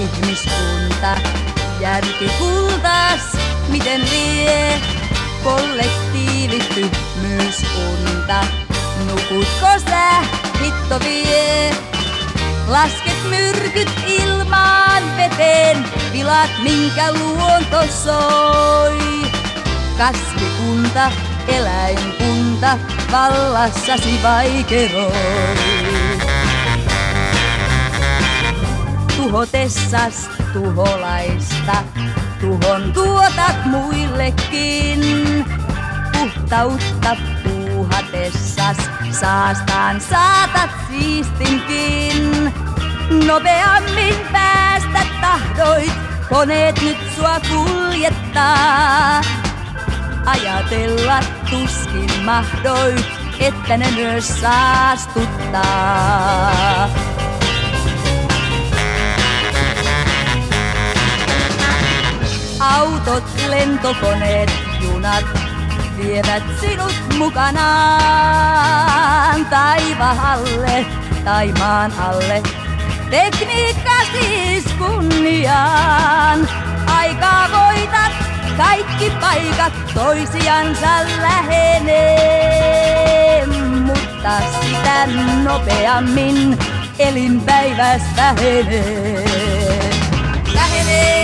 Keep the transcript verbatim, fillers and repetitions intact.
ihmiskunta. Järki kultas, miten vie kollektiivitymyysunta. Nukutko sä, hitto vie? Lasket myrkyt ilmaan veteen, pilat minkä luonto soi. Kasvikunta, eläinkunta, vallassasi vaikeroi. Tuhotessas tuholaista, tuhon tuotat muillekin. Puhtautta puuhatessas, saastaan saatat siistinkin. Nopeammin päästä tahdoit, koneet nyt sua kuljettaa. Ajatella tuskin mahdoit, että ne myös saastuttaa. Autot, lentokoneet, junat vievät sinut mukanaan taivahalle tai maan alle. Tekniikka siis kunniaan. Aikaa voitat, kaikki paikat toisiansa lähenee. Mutta sitä nopeammin elinpäiväs vähenee. Vähenee.